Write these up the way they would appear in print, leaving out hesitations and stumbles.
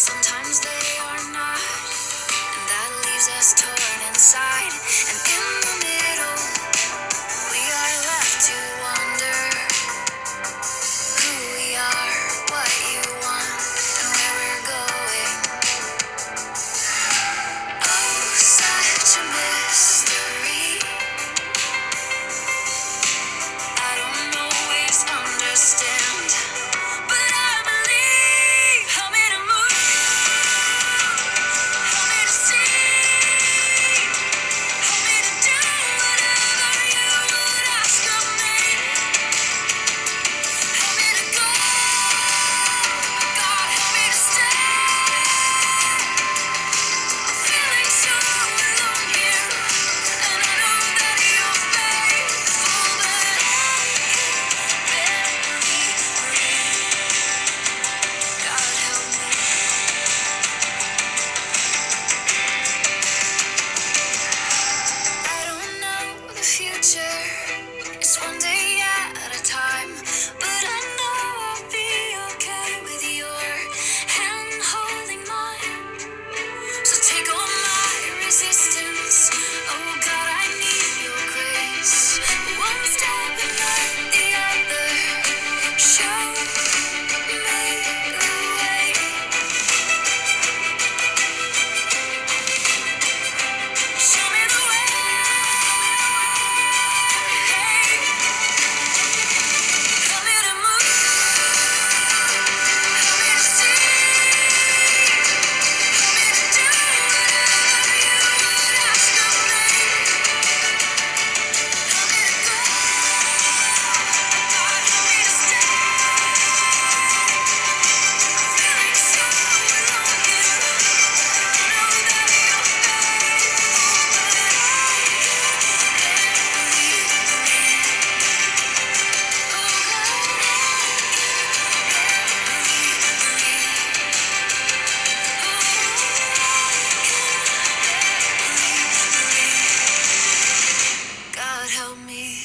sometimes they are not, and that leaves us torn inside. And in the middle, we are left to wonder who we are, what you want, and where we're going. Oh, such a mystery. I don't always understand, but I believe. Help me to move, help me to see, help me to do whatever you would ask of me. Help me to go, God, help me to stay. Feeling so alone here, and I know that you're faithful, but I can barely breathe. God help me. I don't know the future. It's one day at a time, but I know I'll be okay with your hand holding mine. So take all my resistance. Oh God, I need your grace. One step and not the other. Show me the way. Show me the way. Help me to move. Help me to see. Help me to do whatever you would ask of me. Help me to go. God, help me to stay. Feeling so alone here. I know that you're faithful, but I God help me.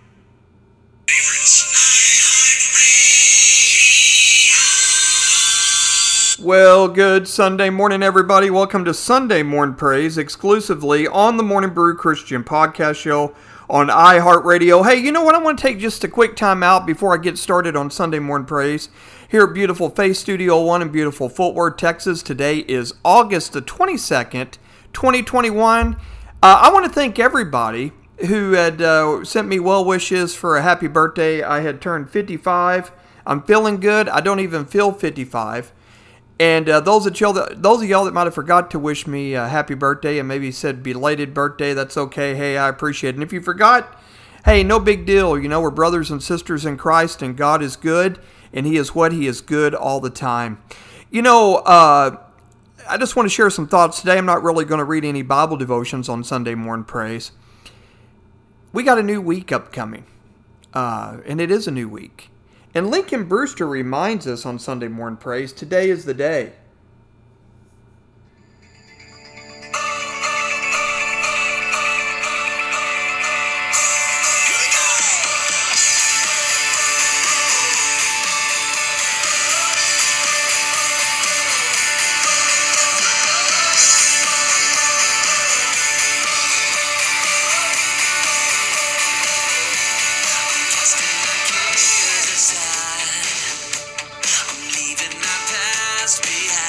Well, good Sunday morning, everybody. Welcome to Sunday Morning Praise, exclusively on the Morning Brew Christian Podcast Show on iHeartRadio. Hey, you know what? I want to take just a quick time out before I get started on Sunday Morning Praise. Here at beautiful Faith Studio One in beautiful Fort Worth, Texas. Today is August the 22nd, 2021. I want to thank everybody who had sent me well wishes for a happy birthday. I had turned 55. I'm feeling good. I don't even feel 55. And those of y'all that might have forgot to wish me a happy birthday and maybe said belated birthday, that's okay. Hey, I appreciate it. And if you forgot, hey, no big deal. You know, we're brothers and sisters in Christ, and God is good, and He is what He is good all the time. You know, I just want to share some thoughts today. I'm not really going to read any Bible devotions on Sunday Morning Praise. We got a new week upcoming, and it is a new week. And Lincoln Brewster reminds us on Sunday Morning Praise, today is the day. I'm leaving my past behind.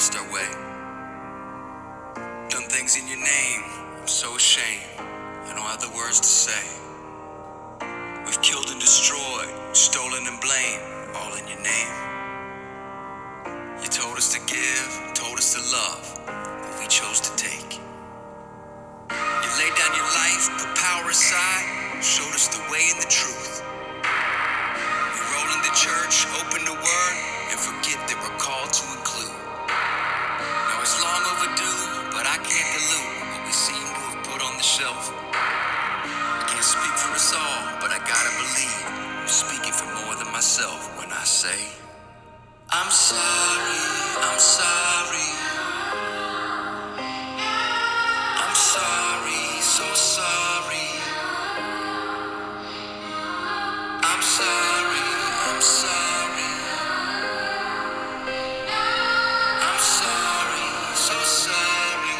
lost our way. Done things in your name, I'm so ashamed. I don't have the words to say. We've killed and destroyed, stolen and blamed, all in your name. You told us to give, told us to love, but we chose to take. You laid down your life, put power aside, showed us the way and the truth. We roll into church, open the word, and forget that we're called to include. Now it's long overdue, but I can't dilute what we seem to have put on the shelf. I can't speak for us all, but I gotta believe I'm speaking for more than myself when I say, I'm sorry, I'm sorry. I'm sorry, so sorry. I'm sorry, I'm sorry. I'm sorry, so sorry.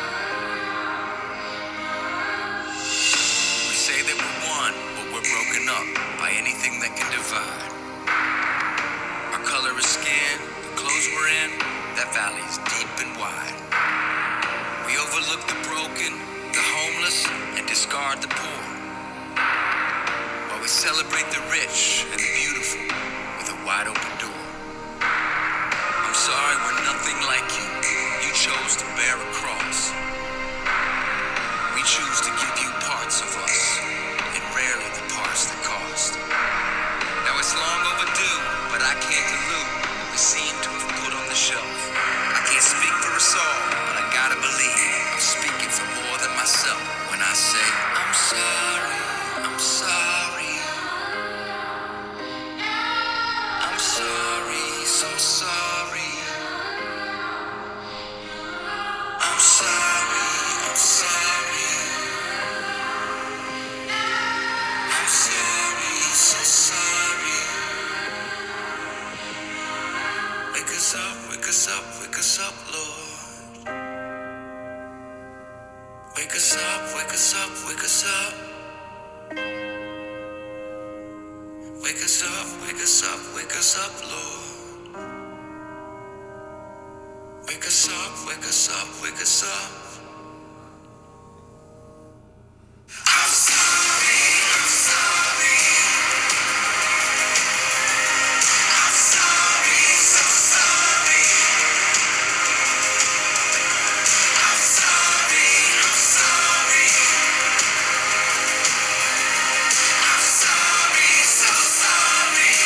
We say that we're one, but we're broken up by anything that can divide. Our color of skin, the clothes we're in, that valley's deep and wide. We overlook the broken, the homeless, and discard the poor. While we celebrate the rich and the beautiful with a wide open door. I'm sorry we're nothing like you. You chose to bear a cross. We choose to give you parts of us, and rarely the parts that cost. Now it's long overdue, but I can't dilute what we seem to have put on the shelf. I can't speak for us all, but I gotta believe I'm speaking for more than myself when I say, I'm sorry, I'm sorry. I'm sorry, so sorry. I'm sorry, I'm sorry. I'm sorry, so sorry. Wake us up, wake us up, wake us up, Lord. Wake us up, wake us up, wake us up. Wake us up, wake us up, wake us up, Lord. Wake us up, wake us up, wake us up. I'm sorry, I'm sorry. I'm sorry, so sorry. I'm sorry, I'm sorry. I'm sorry, so sorry.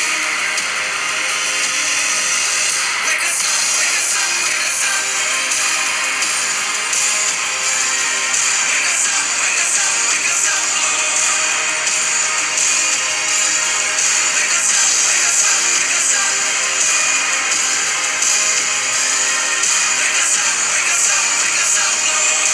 Wake us up, wake us up, wake us up. Wake us up, wake us up, wake us up, Lord. Wake us up, wake us up, wake us up. Wake us up, wake us up, wake us up, Lord.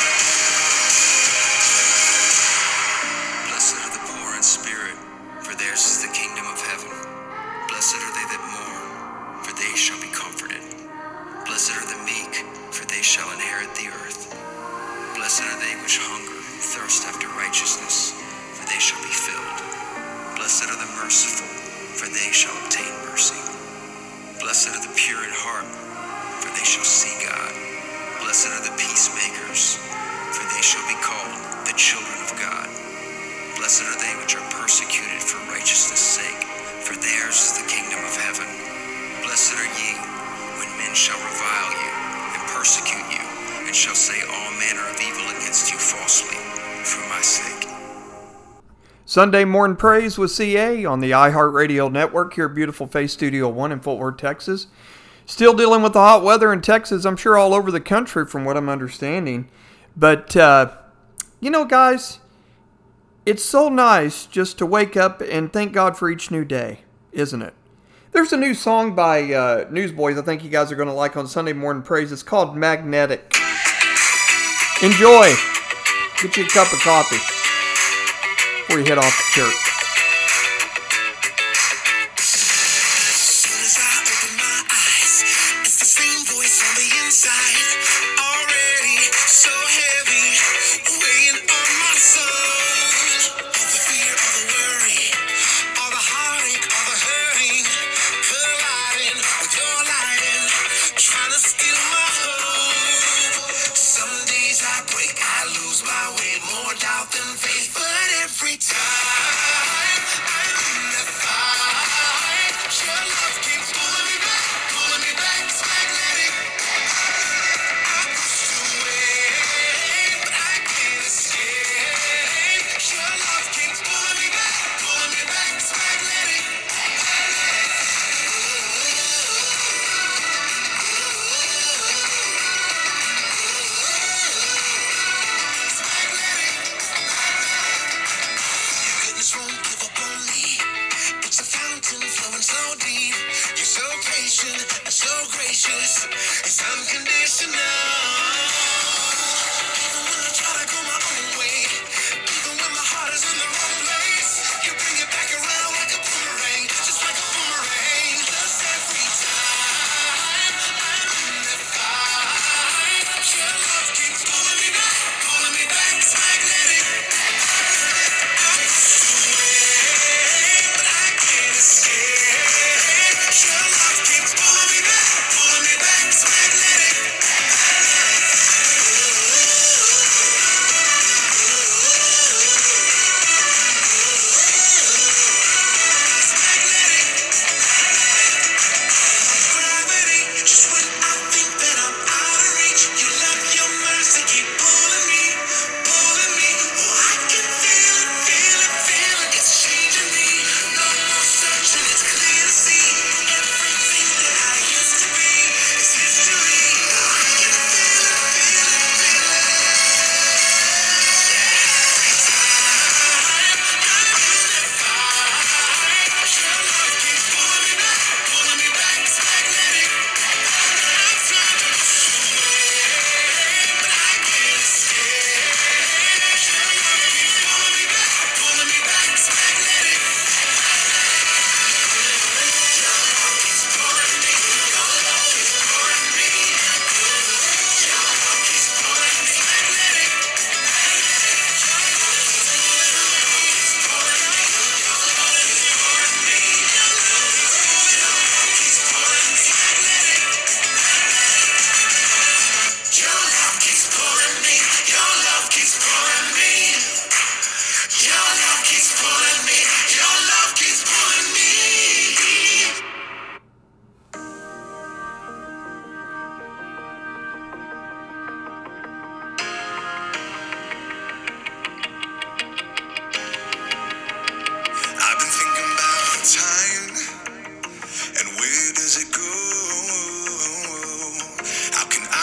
Blessed are the poor in spirit, for theirs is the kingdom of heaven. Blessed are they that mourn, for they shall be comforted. Blessed are the meek, for they shall inherit the earth. Blessed are they which hunger and thirst after righteousness, for they shall be filled. Blessed are the merciful, for they shall obtain mercy. Blessed are the pure in heart, for they shall see God. Blessed are the peacemakers, for they shall be called the children of God. Blessed are they which are persecuted for righteousness' sake, for theirs is the kingdom of heaven. Blessed are ye, when men shall revile you, and persecute you, and shall say all manner of evil against you falsely, for my sake. Sunday Morning Praise with CA on the iHeartRadio network here at Beautiful Face Studio 1 in Fort Worth, Texas. Still dealing with the hot weather in Texas, I'm sure all over the country from what I'm understanding. But, guys, it's so nice just to wake up and thank God for each new day, isn't it? There's a new song by Newsboys I think you guys are going to like on Sunday Morning Praise. It's called Magnetic. Enjoy. Get you a cup of coffee before you head off to church. Soon as I open my eyes, it's the same voice on the inside, already so heavy, weighing on my soul. All the fear, all the worry, all the heartache, all the hurting, colliding with your lighting, trying to steal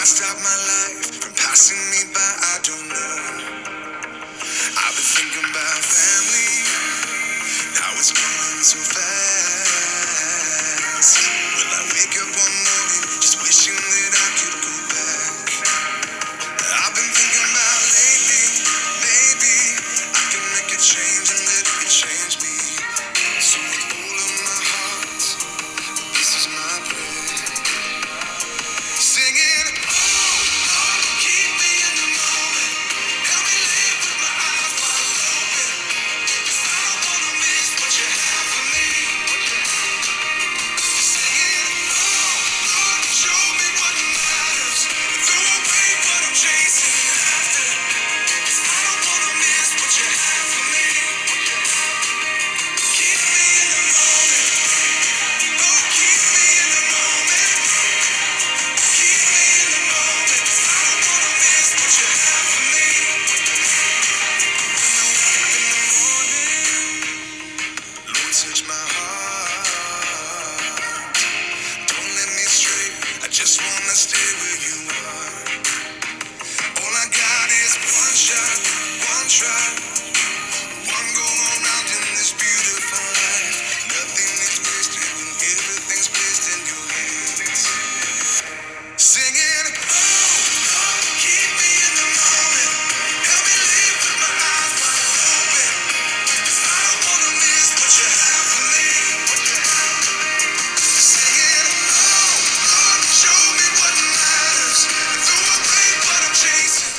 stop my life from passing me by? I don't know. I've been thinking about family, how it's going so fast. Will I wake up one morning just wishing that I could go back? I've been thinking about lately, maybe I can make a change and let it change me. So with all of my heart, this is my prayer. Singing, oh, keep me in the moment. Help me live with my eyes wide open. 'Cause I don't wanna miss what you have for me. Singing, oh, Lord, show me what matters. Throw away what I'm chasing after. 'Cause I don't wanna miss what you have for me. Keep me in the moment. Oh, keep me in the moment. Keep me in the moment. 'Cause I don't wanna miss what you have for me. When I wake up in the morning, Lord, touch my heart. Don't let me stray. I just wanna stay where you are. All I got is one shot, one try, one go around in this beautiful life. Nothing is wasted when everything's placed in your hands. Singing, oh, Lord, keep me in the moment. Help me live with my eyes wide open. 'Cause I don't wanna miss what you have for me. Singing, oh, Lord, show me what matters. Throw away what I'm chasing.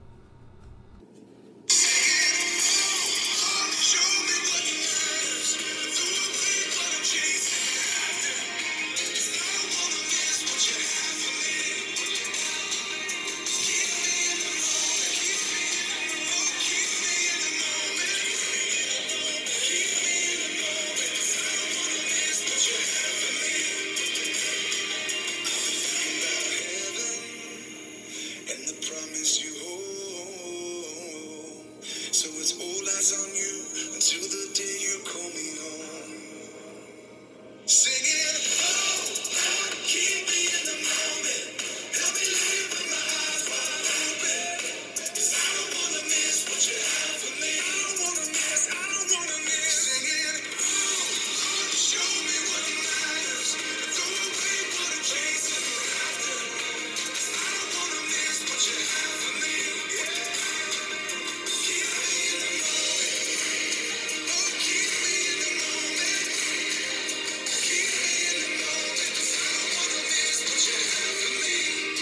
Show me what matters. Throw away what I'm chasing after. 'Cause I don't wanna miss what you have for me. Keep me in the moment. Oh, keep me in the moment. Keep me in the moment. 'Cause I don't wanna miss what you have for me. About heaven and the promise you hold. So it's all eyes on you until the day you call me home. Singing, oh, Lord, keep me in the moment. Help me live with my eyes wide open. 'Cause I don't wanna miss what you have for me. I don't wanna miss. Singing, oh, Lord, show me what matters. Throw away what I'm chasing after. 'Cause I don't wanna miss what you have for me. Keep me in the moment. Oh, keep me in the moment. Keep me in the moment. 'Cause I don't wanna miss what you have for me.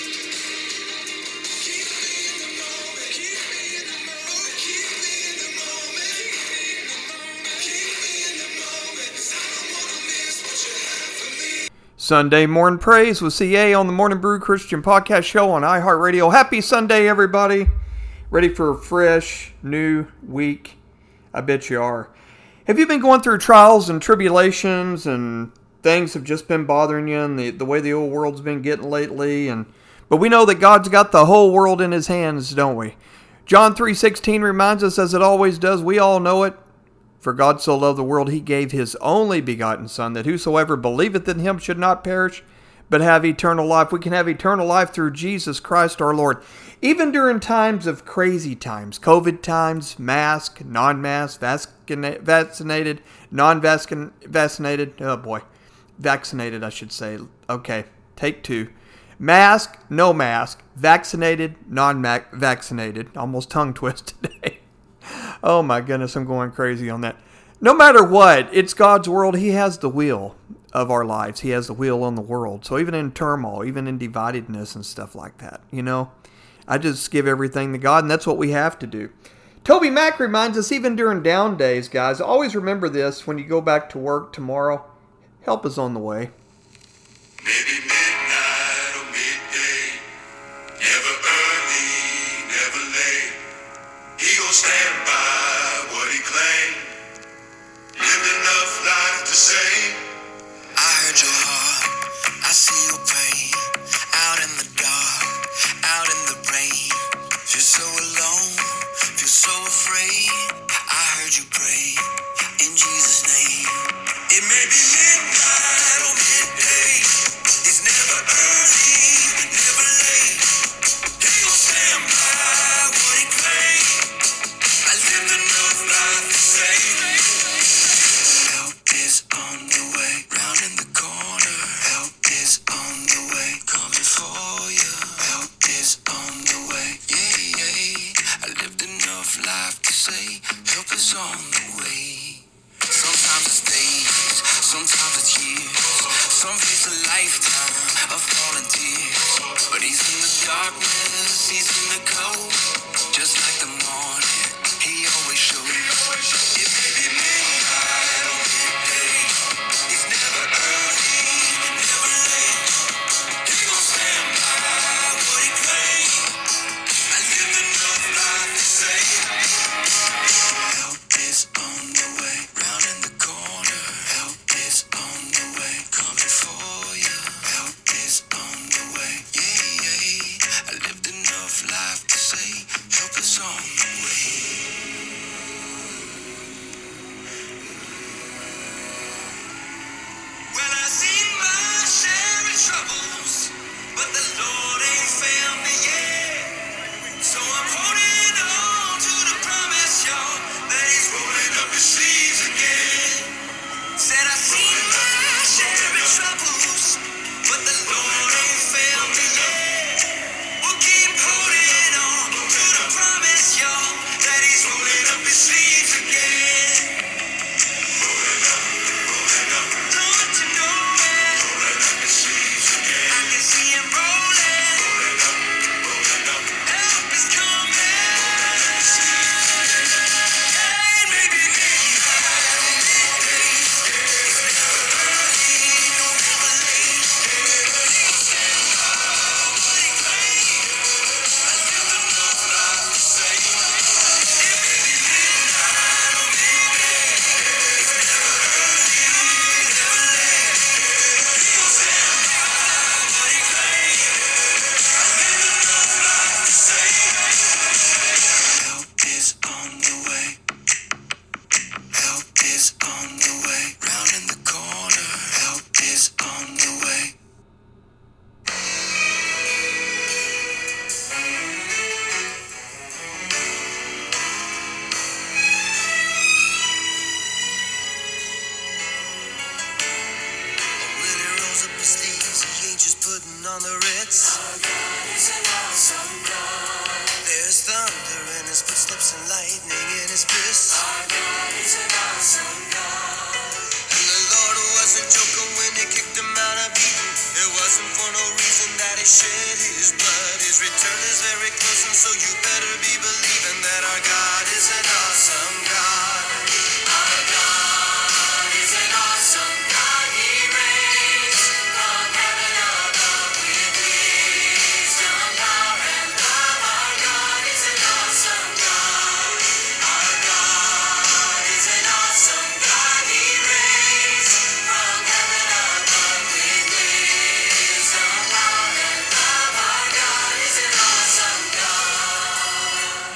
Keep me in the moment. Keep me in the moment. Oh, keep me in the moment. Keep me in the moment. 'Cause I don't wanna miss what you have for me. Sunday Morning Praise with CA on the Morning Brew Christian Podcast Show on iHeartRadio. Happy Sunday, everybody. Ready for a fresh, new week? I bet you are. Have you been going through trials and tribulations and things have just been bothering you and the way the old world's been getting lately? But we know that God's got the whole world in his hands, don't we? John 3:16 reminds us, as it always does, we all know it. For God so loved the world, he gave his only begotten Son, that whosoever believeth in him should not perish, but have eternal life. We can have eternal life through Jesus Christ our Lord. Even during times of crazy times, COVID times, mask, non-mask, vaccinated, non-vaccinated, oh boy, vaccinated I should say. Okay, take two. Mask, no mask, vaccinated, non-vaccinated. Almost tongue twist today. Oh my goodness, I'm going crazy on that. No matter what, it's God's world. He has the wheel of our lives. He has the wheel on the world. So even in turmoil, even in dividedness and stuff like that, I just give everything to God, and that's what we have to do. Toby Mack reminds us, even during down days, guys, always remember this when you go back to work tomorrow. Help is on the way. Maybe midnight or midday, never early, never late. He gon' stand by what he claimed. Lived enough life to say, I heard your heart, I see your pain. Out in the dark, out in the rain. Feel so alone, feel so afraid. I heard you pray in Jesus' name. It may be midnight or midday. us on the way. Sometimes it's days, sometimes it's years, some face a lifetime of falling tears. But he's in the darkness, he's in the cold, just like the morning, he always shows. It may be midnight on midday, he's never early, never late. He gon' stand by what he claimed. I lived enough life to say help is on the way, round in the corner. Help is on the way, coming for you. Help is on the way, yeah, yeah. I lived enough life to say help is on the way. Well, I seen my share of troubles, but the Lord ain't failed me yet. So I'm holding on to the promise, y'all, that he's rolling up his sleeves again. Said I seen my share of troubles, but the Lord ain't failed me yet. We'll keep holding on to the promise, y'all, that he's rolling up his sleeves again. Don't you know it? I can see him rolling. Help is coming. Hey, maybe help is on the way. Help is on the way. Round in the corner. Help is on the way. When he rolls up his sleeves, he ain't just putting on the Ritz. Our God is an awesome God. There's thunder in his footsteps and lightning in his fist. Our God is an awesome God. And the Lord wasn't joking when he kicked him out of Eden. It wasn't for no reason that he shed his blood. His return is very close, and so you better be believing that our God is an awesome God. Our God is an awesome God. He reigns from heaven above with wisdom, power, and love. Our God is an awesome God. Our God is an awesome God. He reigns from heaven above with wisdom, power, and love. Our God is an awesome God.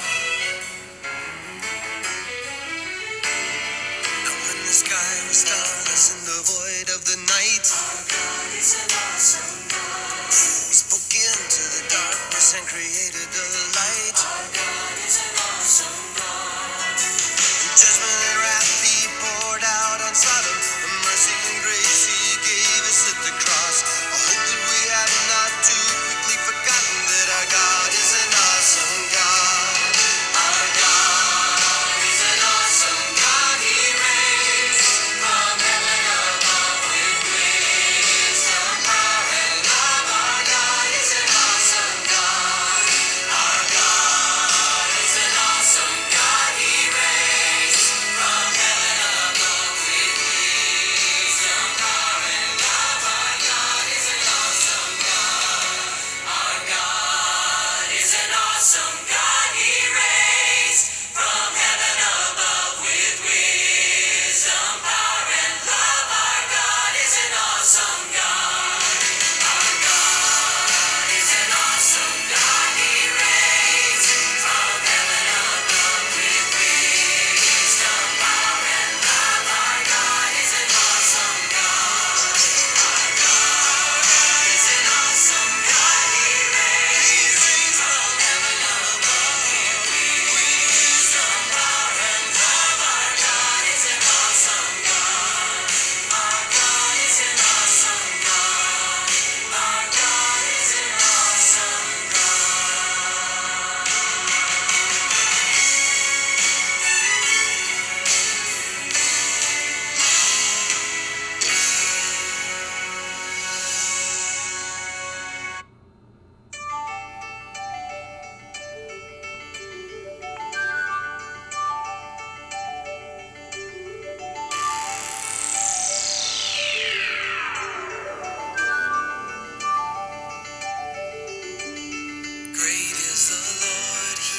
Now when the sky was starless in the void of the night, our God is an awesome God. He spoke into the darkness and created the light. Our God is an awesome God. In judgment and wrath he poured out on Sodom. The mercy and grace he gave us at the cross. I hope that we have not too quickly forgotten that our God is an awesome God. Our God is an awesome God. He reigns from heaven above with wisdom, power, and love. Our God is an awesome God. Our God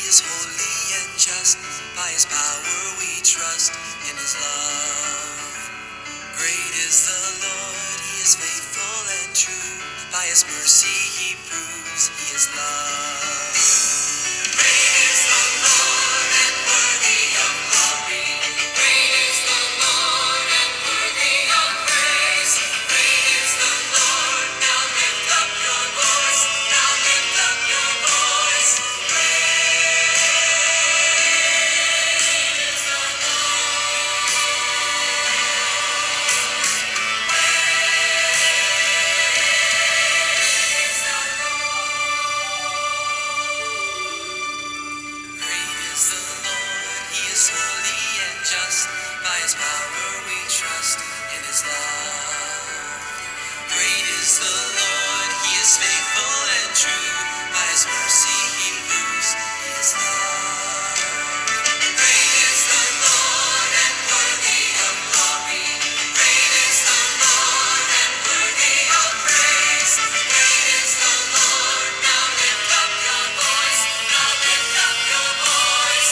is holy and just. By his power we trust in his love. Great is the Lord, he is faithful and true. By his mercy he proves he is love. Great is the Lord and worthy of glory. Great is the Lord and worthy of praise. Great is the Lord, now lift up your voice. Now lift up your voice. By his power we trust in his love. Great is the Lord, he is faithful and true. By his mercy he proves he is love. Great is the Lord and worthy of glory. Great is the Lord and worthy of praise. Great is the Lord, now lift up your voice. Now lift up your voice.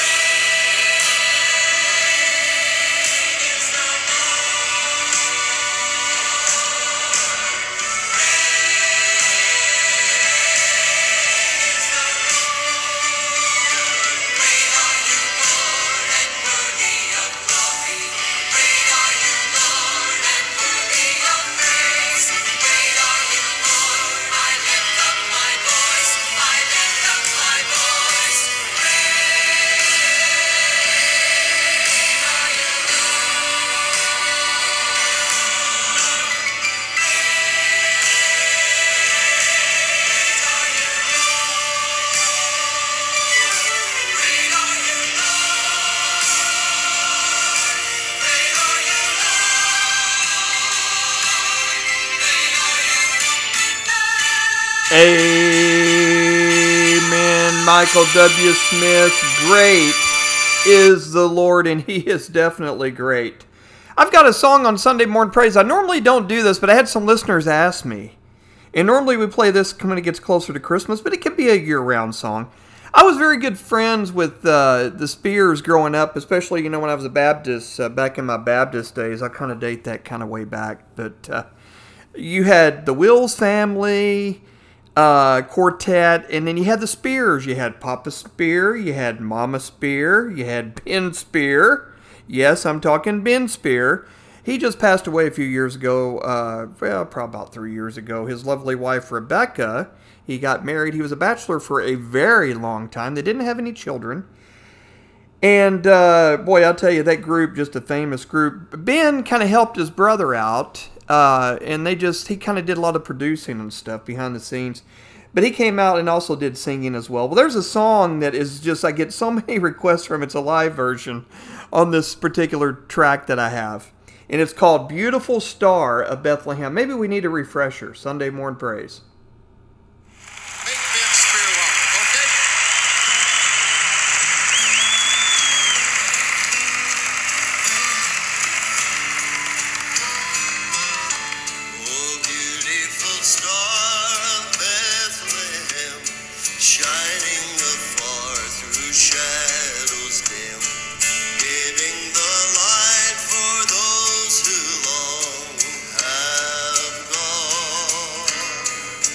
Amen. Michael W. Smith, great is the Lord, and he is definitely great. I've got a song on Sunday Morning Praise. I normally don't do this, but I had some listeners ask me. And normally we play this when it gets closer to Christmas, but it can be a year-round song. I was very good friends with the Spears growing up, especially, when I was a Baptist, back in my Baptist days. I kind of date that kind of way back. But you had the Wills family, quartet, and then you had the Spears. You had Papa Spear, you had Mama Spear, you had Ben Spear. Yes, I'm talking Ben Spear. He just passed away a few years ago, probably about 3 years ago. His lovely wife, Rebecca, he got married. He was a bachelor for a very long time. They didn't have any children. And, boy, I'll tell you, that group, just a famous group. Ben kind of helped his brother out, and he kind of did a lot of producing and stuff behind the scenes. But he came out and also did singing as well. Well, there's a song that is just, I get so many requests from. It's a live version on this particular track that I have. And it's called Beautiful Star of Bethlehem. Maybe we need a refresher. Sunday Morning Praise. Make Ben Spear welcome, okay? Oh, beautiful star of Bethlehem, shining afar through shadows dim, giving the light for those who long have gone.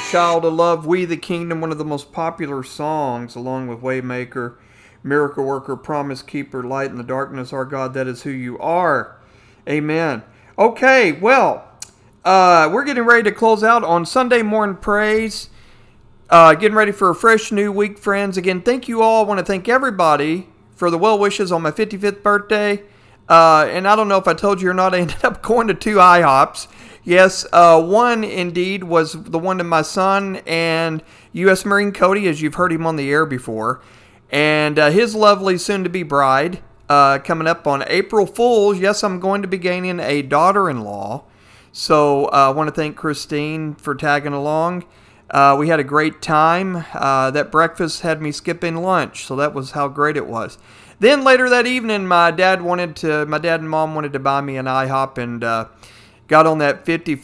Child of Love, We the Kingdom, one of the most popular songs, along with Waymaker, Miracle Worker, Promise Keeper, Light in the Darkness, Our God, That Is Who You Are. Amen. Okay, well, we're getting ready to close out on Sunday Morning Praise. Getting ready for a fresh new week, friends. Again, thank you all. I want to thank everybody for the well wishes on my 55th birthday. And I don't know if I told you or not, I ended up going to 2 IHOPs. Yes, one indeed was the one to my son and U.S. Marine Cody, as you've heard him on the air before. And his lovely soon-to-be bride coming up on April Fools. Yes, I'm going to be gaining a daughter-in-law. So I want to thank Christine for tagging along. We had a great time. That breakfast had me skipping lunch, so that was how great it was. Then later that evening, my dad and mom wanted to buy me an IHOP, and got on that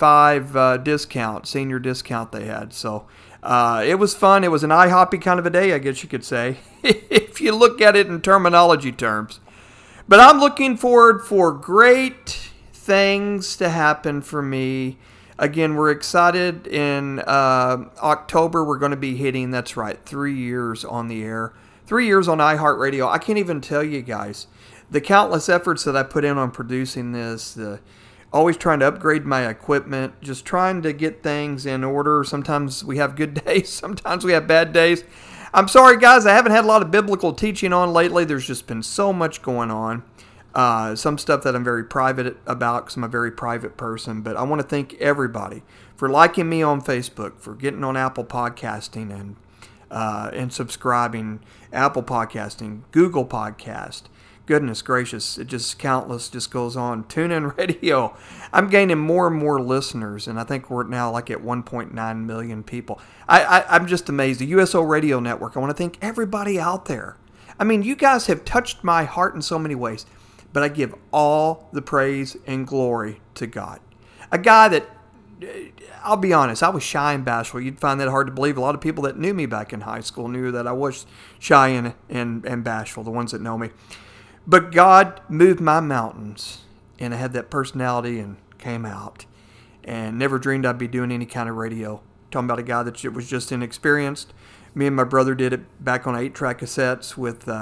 55 discount, senior discount they had. So it was fun. It was an IHOP-y kind of a day, I guess you could say, if you look at it in terminology terms. But I'm looking forward for great things to happen for me. Again, we're excited. In October, we're going to be hitting, that's right, 3 years on the air. 3 years on iHeartRadio. I can't even tell you guys the countless efforts that I put in on producing this, always trying to upgrade my equipment, just trying to get things in order. Sometimes we have good days, sometimes we have bad days. I'm sorry, guys, I haven't had a lot of biblical teaching on lately. There's just been so much going on. Some stuff that I'm very private about because I'm a very private person. But I want to thank everybody for liking me on Facebook, for getting on Apple Podcasting and subscribing. Apple Podcasting, Google Podcast. Goodness gracious, it just countless just goes on. TuneIn Radio. I'm gaining more and more listeners, and I think we're now like at 1.9 million people. I'm just amazed. The USO Radio Network, I want to thank everybody out there. I mean, you guys have touched my heart in so many ways, but I give all the praise and glory to God. A guy that, I'll be honest, I was shy and bashful. You'd find that hard to believe. A lot of people that knew me back in high school knew that I was shy and bashful, the ones that know me. But God moved my mountains, and I had that personality and came out. And never dreamed I'd be doing any kind of radio. Talking about a guy that was just inexperienced. Me and my brother did it back on 8-track cassettes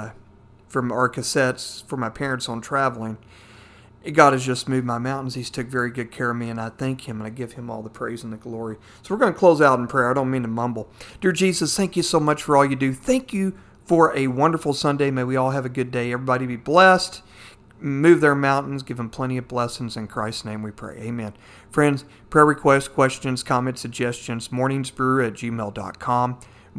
from our cassettes for my parents on traveling. God has just moved my mountains. He's took very good care of me, and I thank Him, and I give Him all the praise and the glory. So we're going to close out in prayer. I don't mean to mumble. Dear Jesus, thank you so much for all you do. Thank you for a wonderful Sunday. May we all have a good day. Everybody be blessed. Move their mountains. Give them plenty of blessings. In Christ's name we pray. Amen. Friends, prayer requests, questions, comments, suggestions, morningsbrew@gmail.com.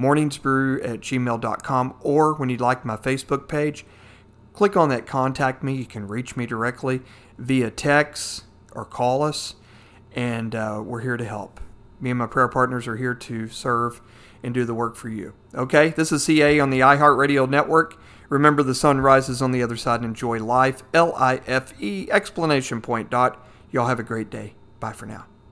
morningsbrew@gmail.com. Or when you'd like my Facebook page, click on that contact me. You can reach me directly via text or call us. And we're here to help. Me and my prayer partners are here to serve and do the work for you. Okay, this is CA on the iHeartRadio Network. Remember, the sun rises on the other side and enjoy life. LIFE! Exclamation point. Y'all have a great day. Bye for now.